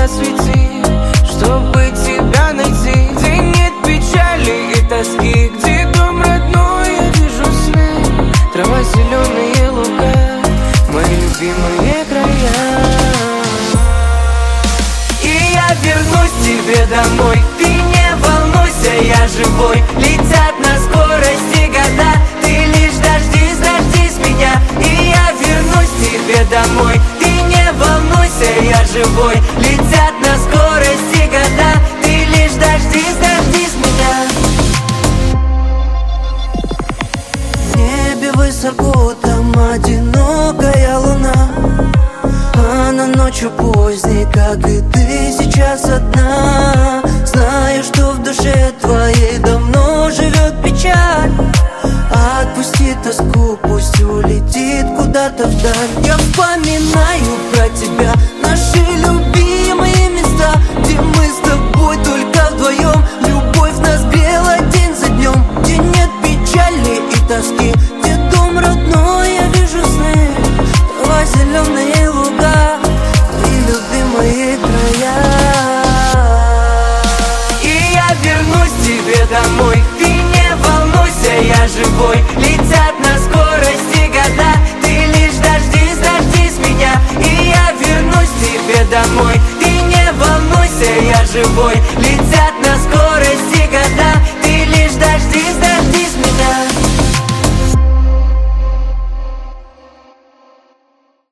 посвяти, чтобы тебя найти. Где нет печали и тоски, где дом родной, я вижу сны. Трава, зеленые луга, мои любимые края. И я вернусь к тебе домой, ты не волнуйся, я живой. Летят на скорости года, ты лишь дождись меня. И я вернусь к тебе домой, ты не волнуйся, я живой. Летят на скорости года, ты лишь дождись меня. В небе высоко, там одинокая луна. Она ночью поздней, как и ты сейчас одна. Знаю, что в душе твоей давно живет печаль. Отпусти тоску, пусть улетит куда-то вдаль. Я вспоминаю про тебя наши любимые места, где мы с тобой только вдвоем. Любовь нас грела день за днем, где нет печали и тоски, где дом родной, я вижу сны. Трава, зеленые луга, твои любимые края. И я вернусь к тебе домой, ты не волнуйся, я живой. Летят на скорости года, ты лишь дождись меня. И я вернусь к тебе домой, ты не волнуйся, я живой.